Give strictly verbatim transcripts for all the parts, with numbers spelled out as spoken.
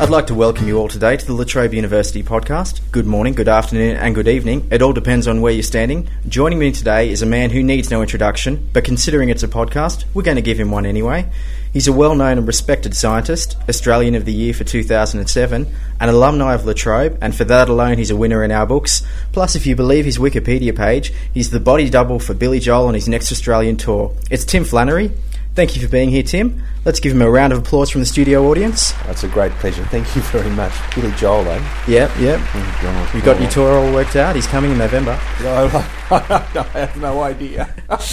I'd like to welcome you all today to the La Trobe University podcast. Good morning, good afternoon and good evening. It all depends on where you're standing. Joining me today is a man who needs no introduction, but considering it's a podcast, we're going to give him one anyway. He's a well-known and respected scientist, Australian of the Year for two thousand seven, an alumni of La Trobe, and for that alone he's a winner in our books. Plus, if you believe his Wikipedia page, he's the body double for Billy Joel on his next Australian tour. It's Tim Flannery. Thank you for being here, Tim. Let's give him a round of applause from the studio audience. That's a great pleasure. Thank you very much. Billy Joel, eh? Yep, yep. Oh, God. You got your tour all worked out? He's coming in November. No, I have no idea.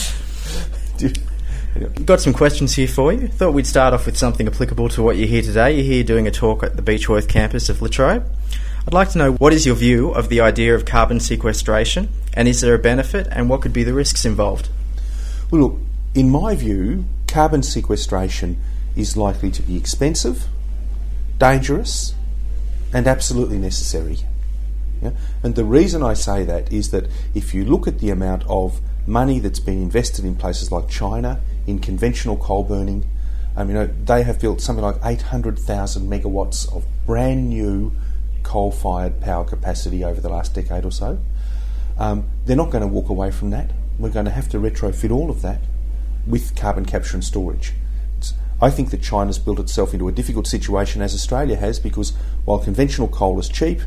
We've got some questions here for you. Thought we'd start off with something applicable to what you're here today. You're here doing a talk at the Beechworth campus of La Trobe. I'd like to know, what is your view of the idea of carbon sequestration, and is there a benefit, and what could be the risks involved? Well, look, in my view, carbon sequestration is likely to be expensive, dangerous, and absolutely necessary. Yeah? And the reason I say that is that if you look at the amount of money that's been invested in places like China, in conventional coal burning, um, you know, they have built something like eight hundred thousand megawatts of brand new coal-fired power capacity over the last decade or so. Um, they're not going to walk away from that. We're going to have to retrofit all of that with carbon capture and storage. It's, I think that China's built itself into a difficult situation, as Australia has, because while conventional coal is cheap,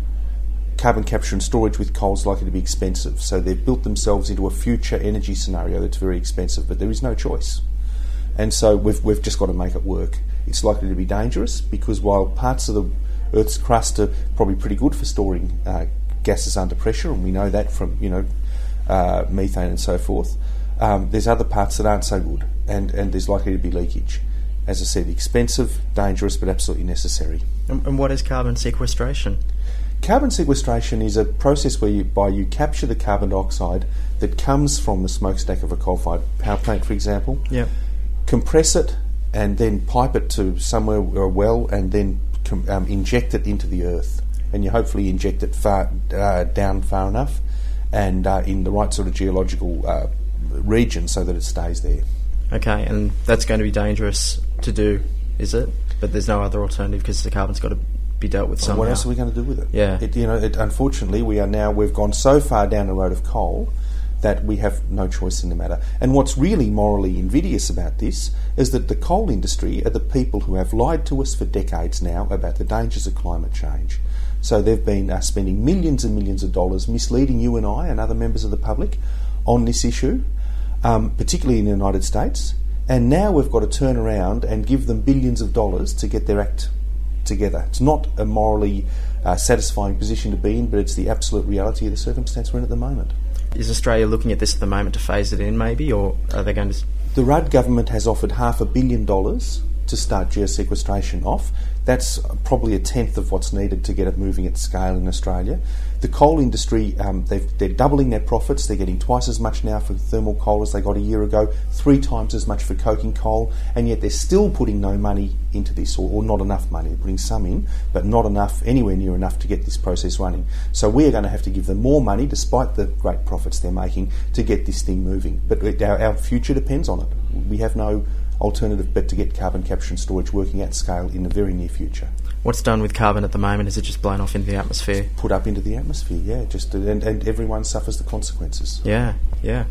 carbon capture and storage with coal is likely to be expensive. So they've built themselves into a future energy scenario that's very expensive, but there is no choice. And so we've, we've just got to make it work. It's likely to be dangerous because while parts of the Earth's crust are probably pretty good for storing uh, gases under pressure, and we know that from, you know, uh, methane and so forth, Um, there's other parts that aren't so good, and, and there's likely to be leakage. As I said, expensive, dangerous, but absolutely necessary. And, and what is carbon sequestration? Carbon sequestration is a process whereby you capture the carbon dioxide that comes from the smokestack of a coal-fired power plant, for example, yep. compress it, and then pipe it to somewhere, a well, and then com- um, inject it into the earth. And you hopefully inject it far uh, down far enough, and uh, in the right sort of geological uh, region so that it stays there. Okay, and that's going to be dangerous to do, is it? But there's no other alternative because the carbon's got to be dealt with somehow. What else are we going to do with it? Yeah. It, you know, it, unfortunately, we are now we've gone so far down the road of coal that we have no choice in the matter. And what's really morally invidious about this is that the coal industry are the people who have lied to us for decades now about the dangers of climate change. So they've been uh, spending millions and millions of dollars misleading you and I and other members of the public on this issue, um, particularly in the United States, and now we've got to turn around and give them billions of dollars to get their act together. It's not a morally uh, satisfying position to be in, but it's the absolute reality of the circumstance we're in at the moment. Is Australia looking at this at the moment to phase it in, maybe, or are they going to... The Rudd government has offered half a billion dollars to start geosequestration off. That's probably a tenth of what's needed to get it moving at scale in Australia. The coal industry, um, they're doubling their profits. They're getting twice as much now for thermal coal as they got a year ago, three times as much for coking coal, and yet they're still putting no money into this, or, or not enough money. They're putting some in, but not enough, anywhere near enough to get this process running. So we're going to have to give them more money, despite the great profits they're making, to get this thing moving. But it, our, our future depends on it. We have no alternative but to get carbon capture and storage working at scale in the very near future. What's done with carbon at the moment? Is it just blown off into the atmosphere? Put up into the atmosphere, yeah. Just and, and everyone suffers the consequences. Yeah, yeah.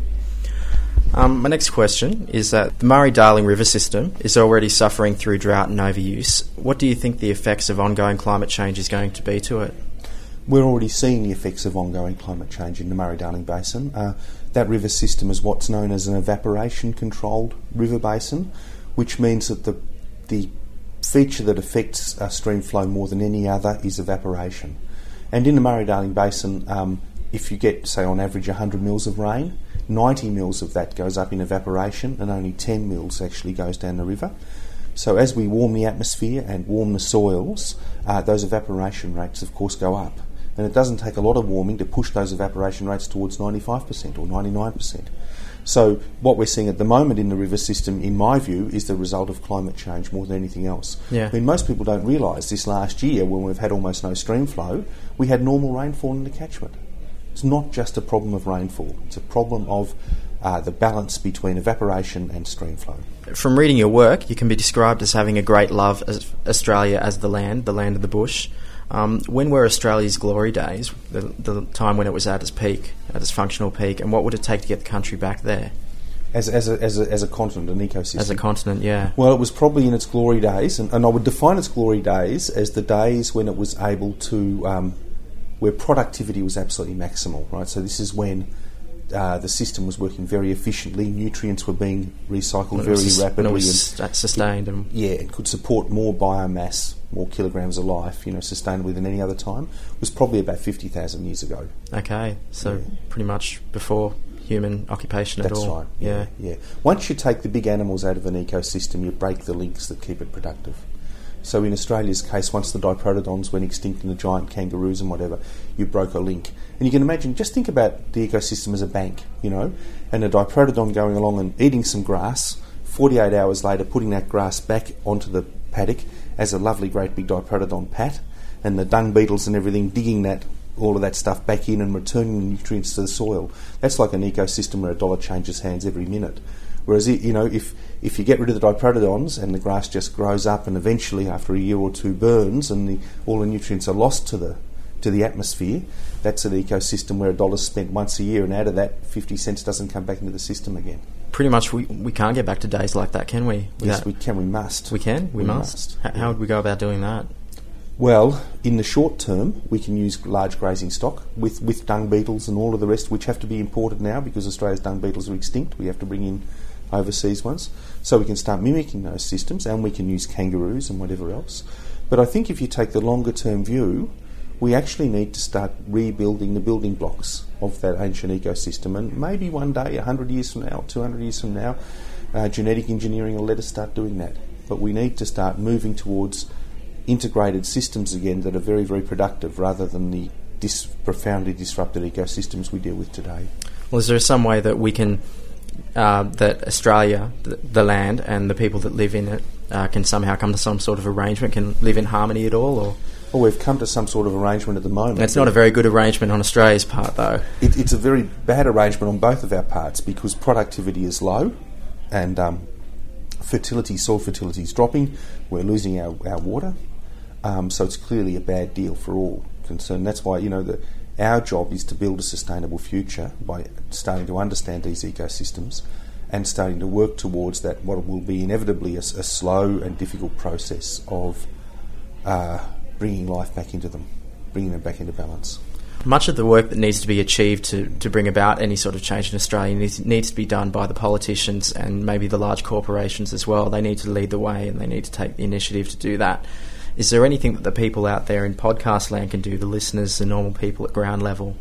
Um, my next question is that the Murray-Darling River system is already suffering through drought and overuse. What do you think the effects of ongoing climate change is going to be to it? We're already seeing the effects of ongoing climate change in the Murray-Darling Basin. Uh, that river system is what's known as an evaporation-controlled river basin, which means that the the feature that affects uh, stream flow more than any other is evaporation. And in the Murray-Darling Basin, um, if you get, say, on average one hundred mils of rain, ninety mils of that goes up in evaporation and only ten mils actually goes down the river. So as we warm the atmosphere and warm the soils, uh, those evaporation rates, of course, go up. And it doesn't take a lot of warming to push those evaporation rates towards ninety-five percent or ninety-nine percent. So what we're seeing at the moment in the river system, in my view, is the result of climate change more than anything else. Yeah. I mean, most people don't realise this last year, when we've had almost no stream flow, we had normal rainfall in the catchment. It's not just a problem of rainfall. It's a problem of uh, the balance between evaporation and stream flow. From reading your work, you can be described as having a great love of Australia as the land, the land of the bush. Um, when were Australia's glory days, the, the time when it was at its peak, at its functional peak, and what would it take to get the country back there? As, as, a, as, a, as a continent, an ecosystem? As a continent, yeah. Well, it was probably in its glory days, and, and I would define its glory days as the days when it was able to, um, where productivity was absolutely maximal, right? So this is when uh, the system was working very efficiently, nutrients were being recycled very sus- rapidly. And it was and sustained. It, and yeah, it could support more biomass, more kilograms of life, you know, sustainably than any other time. It was probably about fifty thousand years ago. Okay, so yeah. pretty much before human occupation That's at all. That's right, yeah, yeah. Once you take the big animals out of an ecosystem, you break the links that keep it productive. So in Australia's case, once the diprotodons went extinct and the giant kangaroos and whatever, you broke a link. And you can imagine, just think about the ecosystem as a bank, you know, and a diprotodon going along and eating some grass, forty-eight hours later putting that grass back onto the paddock as a lovely great big diprotodon pat, and the dung beetles and everything digging that all of that stuff back in and returning the nutrients to the soil. That's like an ecosystem where a dollar changes hands every minute. Whereas, you know, if, if you get rid of the diprotodons and the grass just grows up and eventually after a year or two burns and the, all the nutrients are lost to the to the atmosphere, that's an ecosystem where a dollar's spent once a year, and out of that, fifty cents doesn't come back into the system again. Pretty much we, we can't get back to days like that, can we? Yes, that, we can, we must. We can? We, we must? must. How, how would we go about doing that? Well, in the short term, we can use large grazing stock with, with dung beetles and all of the rest, which have to be imported now because Australia's dung beetles are extinct. We have to bring in overseas ones. So we can start mimicking those systems, and we can use kangaroos and whatever else. But I think if you take the longer term view, we actually need to start rebuilding the building blocks of that ancient ecosystem. And maybe one day, one hundred years from now, two hundred years from now, uh, genetic engineering will let us start doing that. But we need to start moving towards integrated systems again that are very, very productive rather than the dis- profoundly disrupted ecosystems we deal with today. Well, is there some way that we can, uh, that Australia, the, the land and the people that live in it uh, can somehow come to some sort of arrangement, can live in harmony at all? Or Well, we've come to some sort of arrangement at the moment. It's not a very good arrangement on Australia's part, though. It, it's a very bad arrangement on both of our parts because productivity is low and um, fertility, soil fertility is dropping. We're losing our, our water. Um, so it's clearly a bad deal for all concerned. That's why, you know, the, our job is to build a sustainable future by starting to understand these ecosystems and starting to work towards that, what will be inevitably a, a slow and difficult process of uh, bringing life back into them, bringing them back into balance. Much of the work that needs to be achieved to, to bring about any sort of change in Australia needs, needs to be done by the politicians and maybe the large corporations as well. They need to lead the way and they need to take the initiative to do that. Is there anything that the people out there in podcast land can do, the listeners, the normal people at ground level?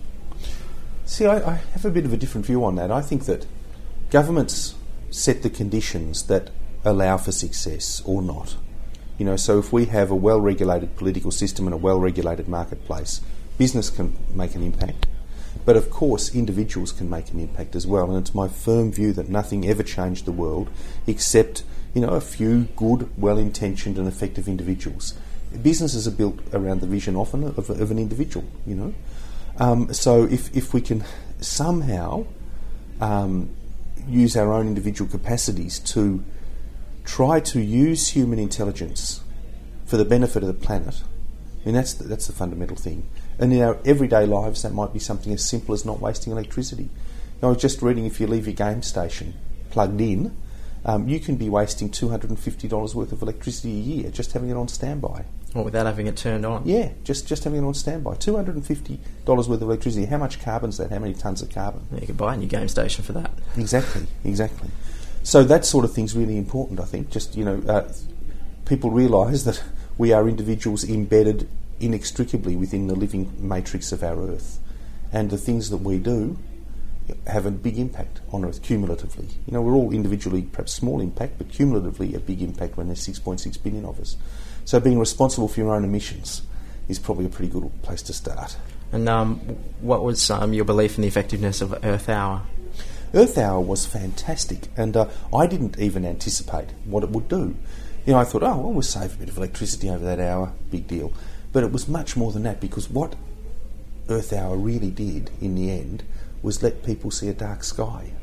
See, I, I have a bit of a different view on that. I think that governments set the conditions that allow for success or not. You know, so if we have a well-regulated political system and a well-regulated marketplace, business can make an impact. But of course, individuals can make an impact as well. And it's my firm view that nothing ever changed the world except, you know, a few good, well-intentioned and effective individuals. Businesses are built around the vision often of, of an individual, you know. Um, so if, if we can somehow um, use our own individual capacities to try to use human intelligence for the benefit of the planet, I mean, that's the, that's the fundamental thing. And in our everyday lives, that might be something as simple as not wasting electricity. You know, I was just reading, if you leave your game station plugged in, um, you can be wasting two hundred fifty dollars worth of electricity a year just having it on standby. Or without having it turned on? Yeah, just, just having it on standby. two hundred fifty dollars worth of electricity. How much carbon is that? How many tonnes of carbon? You could buy a new game station for that. Exactly, exactly. So that sort of thing's really important, I think. Just, you know, uh, people realise that we are individuals embedded inextricably within the living matrix of our Earth. And the things that we do have a big impact on Earth cumulatively. You know, we're all individually perhaps small impact, but cumulatively a big impact when there's six point six billion of us. So being responsible for your own emissions is probably a pretty good place to start. And um, what was um, your belief in the effectiveness of Earth Hour? Earth Hour was fantastic, and uh, I didn't even anticipate what it would do. You know, I thought, oh, well, we'll save a bit of electricity over that hour, big deal. But it was much more than that, because what Earth Hour really did in the end was let people see a dark sky.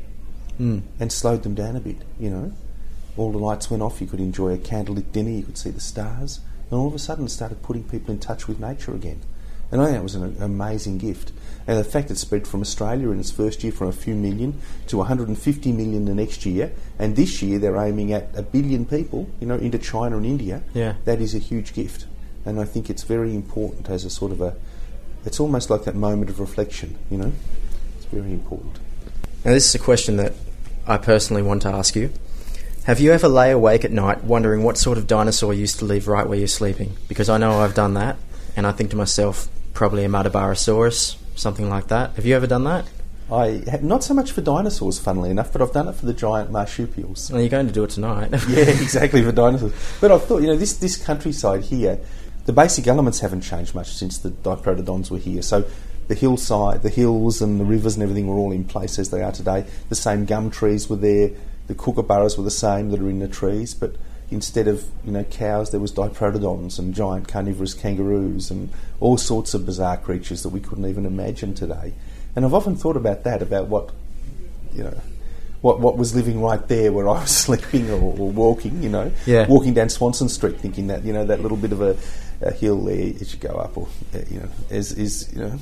mm. and slowed them down a bit, you know. All the lights went off, you could enjoy a candlelit dinner, you could see the stars, and all of a sudden it started putting people in touch with nature again. And I think that was an amazing gift. And the fact it spread from Australia in its first year from a few million to one hundred fifty million the next year, and this year they're aiming at a billion people, you know, into China and India, yeah. that is a huge gift. And I think it's very important as a sort of a, it's almost like that moment of reflection, you know. It's very important. Now this is a question that I personally want to ask you. Have you ever lay awake at night wondering what sort of dinosaur used to live right where you're sleeping? Because I know I've done that, and I think to myself, probably a Madabarosaurus, something like that. Have you ever done that? I have, not so much for dinosaurs, funnily enough, but I've done it for the giant marsupials. Well, you're going to do it tonight. Yeah, exactly, for dinosaurs. But I thought, you know, this, this countryside here, the basic elements haven't changed much since the diprotodons were here. So the hillside, the hills and the rivers and everything were all in place as they are today. The same gum trees were there. The kookaburras were the same that are in the trees, but instead of, you know, cows, there was diprotodons and giant carnivorous kangaroos and all sorts of bizarre creatures that we couldn't even imagine today. And I've often thought about that, about what, you know, what what was living right there where I was sleeping or, or walking, you know, yeah. walking down Swanson Street, thinking that, you know, that little bit of a, a hill there as you go up, or, uh, you know, is, is, you know,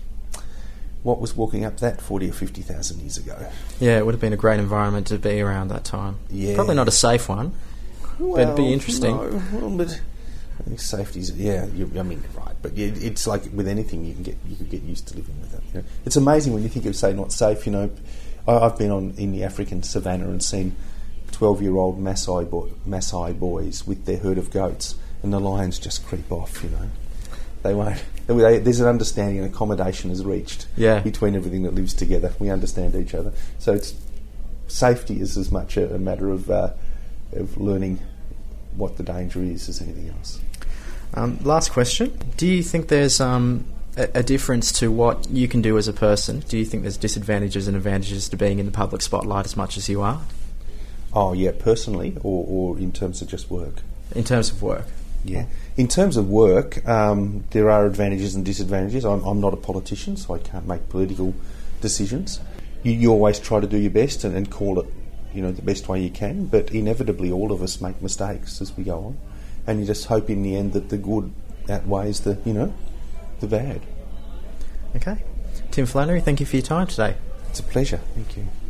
what was walking up that forty or fifty thousand years ago? Yeah, it would have been a great environment to be around that time. Yeah. Probably not a safe one, well, but it'd be interesting. No, well, but I think safety's, yeah, you, I mean, right, but yeah, it's like with anything, you can get, you could get used to living with it. You know? It's amazing when you think of, say, not safe. You know, I, I've been on in the African savannah and seen twelve-year-old Maasai boy, Maasai boys with their herd of goats, and the lions just creep off. You know, they won't. They, there's an understanding and accommodation is reached yeah. between everything that lives together. We understand each other, so it's safety is as much a, a matter of uh, of learning what the danger is as anything else. Um, last question. Do you think there's um, a, a difference to what you can do as a person? Do you think there's disadvantages and advantages to being in the public spotlight as much as you are? Oh, yeah, personally, or, or in terms of just work? In terms of work. Yeah. In terms of work, um, there are advantages and disadvantages. I'm, I'm not a politician, so I can't make political decisions. You, you always try to do your best and, and call it, you know, the best way you can, but inevitably all of us make mistakes as we go on. And you just hope in the end that the good outweighs the, you know, the bad. Okay. Tim Flannery, thank you for your time today. It's a pleasure. Thank you.